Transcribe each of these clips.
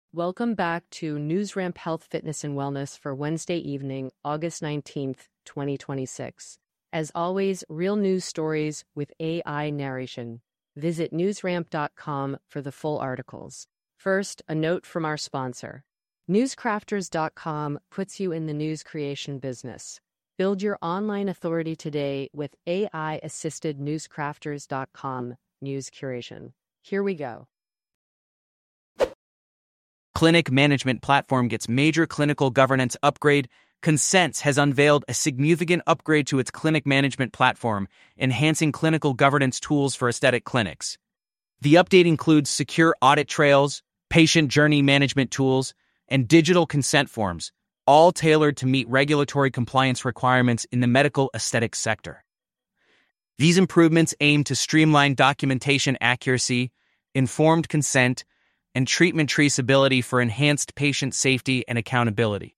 Welcome back to NewsRamp Health, Fitness, and Wellness for Wednesday evening, August 19th, 2026. As always, real news stories with AI narration. Visit newsramp.com for the full articles. First, a note from our sponsor. Newscrafters.com puts you in the news creation business. Build your online authority today with AI-assisted newscrafters.com news curation. Here we go. Clinic management platform gets major clinical governance upgrade. Consents has unveiled a significant upgrade to its clinic management platform, enhancing clinical governance tools for aesthetic clinics. The update includes secure audit trails, patient journey management tools, and digital consent forms, all tailored to meet regulatory compliance requirements in the medical aesthetics sector. These improvements aim to streamline documentation accuracy, informed consent, and treatment traceability for enhanced patient safety and accountability.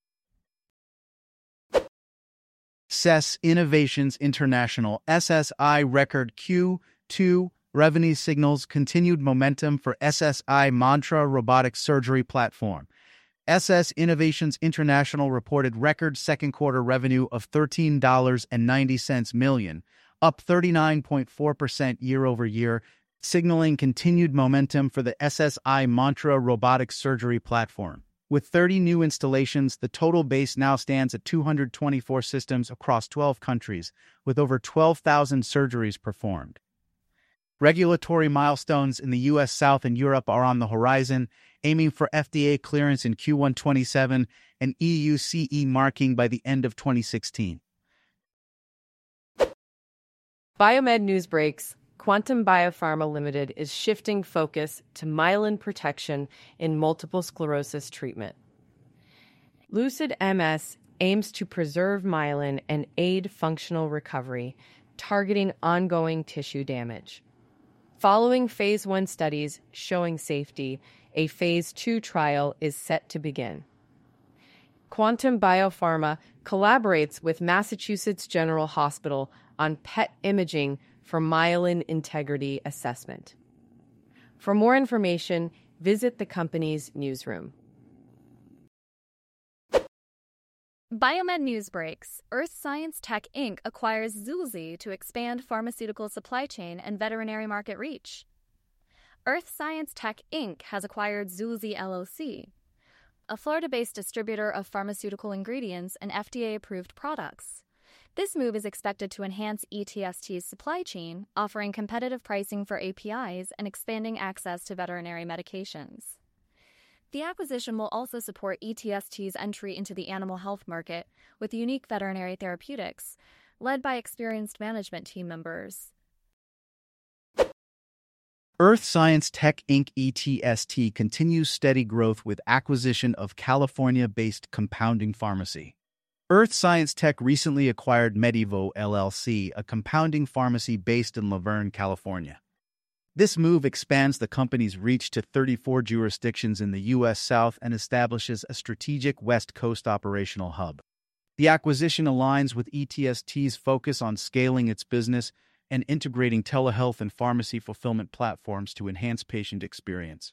SES Innovations International SSI record Q2 revenue signals continued momentum for SSI Mantra robotic surgery platform. SES Innovations International reported record second quarter revenue of $13.90 million, up 39.4% year-over-year, signaling continued momentum for the SSI Mantra robotic surgery platform. With 30 new installations, the total base now stands at 224 systems across 12 countries, with over 12,000 surgeries performed. Regulatory milestones in the U.S. South and Europe are on the horizon, aiming for FDA clearance in Q1 2027 and EU CE marking by the end of 2016. Biomed News breaks. Quantum Biopharma Limited is shifting focus to myelin protection in multiple sclerosis treatment. Lucid MS aims to preserve myelin and aid functional recovery, targeting ongoing tissue damage. Following Phase 1 studies showing safety, a Phase 2 trial is set to begin. Quantum Biopharma collaborates with Massachusetts General Hospital on PET imaging for myelin integrity assessment. For more information, visit the company's newsroom. Biomed News breaks. Earth Science Tech Inc. acquires Zulzi to expand pharmaceutical supply chain and veterinary market reach. Earth Science Tech Inc. has acquired Zulzi LLC, a Florida-based distributor of pharmaceutical ingredients and FDA-approved products. This move is expected to enhance ETST's supply chain, offering competitive pricing for APIs and expanding access to veterinary medications. The acquisition will also support ETST's entry into the animal health market with unique veterinary therapeutics, led by experienced management team members. Earth Science Tech Inc. ETST continues steady growth with acquisition of California-based compounding pharmacy. Earth Science Tech recently acquired Medivo LLC, a compounding pharmacy based in Laverne, California. This move expands the company's reach to 34 jurisdictions in the U.S. South and establishes a strategic West Coast operational hub. The acquisition aligns with ETST's focus on scaling its business and integrating telehealth and pharmacy fulfillment platforms to enhance patient experience.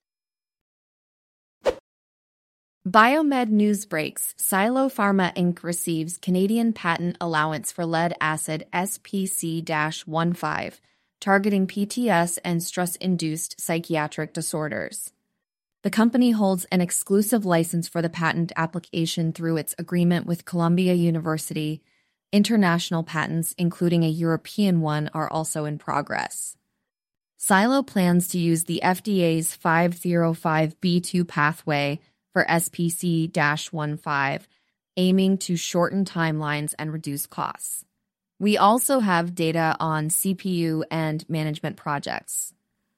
Biomed News breaks. Silo Pharma Inc. receives Canadian patent allowance for lead acid SPC-15, targeting PTS and stress-induced psychiatric disorders. The company holds an exclusive license for the patent application through its agreement with Columbia University. International patents, including a European one, are also in progress. Silo plans to use the FDA's 505(b)(2) pathway for SPC-15, aiming to shorten timelines and reduce costs. We also have data on CPU and management projects.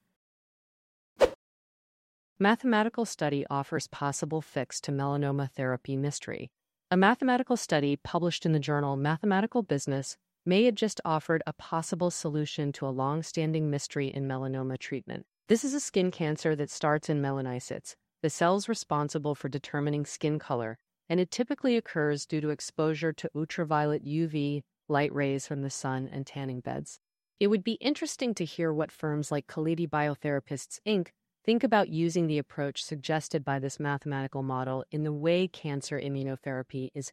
Mathematical study offers possible fix to melanoma therapy mystery. A mathematical study published in the journal Mathematical Business may have just offered a possible solution to a long-standing mystery in melanoma treatment. This is a skin cancer that starts in melanocytes, the cells responsible for determining skin color, and it typically occurs due to exposure to ultraviolet UV light rays from the sun and tanning beds. It would be interesting to hear what firms like Kalidi Biotherapists Inc. Think about using the approach suggested by this mathematical model in the way cancer immunotherapy is.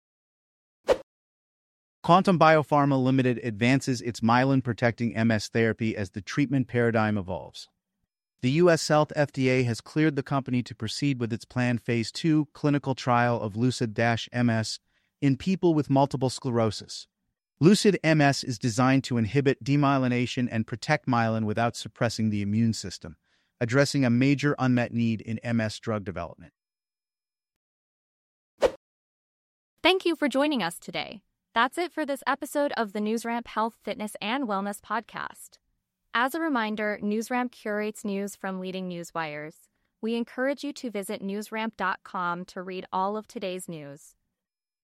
Quantum Biopharma Limited advances its myelin-protecting MS therapy as the treatment paradigm evolves. The U.S. Health FDA has cleared the company to proceed with its planned Phase 2 clinical trial of Lucid-MS in people with multiple sclerosis. Lucid-MS is designed to inhibit demyelination and protect myelin without suppressing the immune system, addressing a major unmet need in MS drug development. Thank you for joining us today. That's it for this episode of the NewsRamp Health, Fitness, and Wellness podcast. As a reminder, NewsRamp curates news from leading news wires. We encourage you to visit newsramp.com to read all of today's news.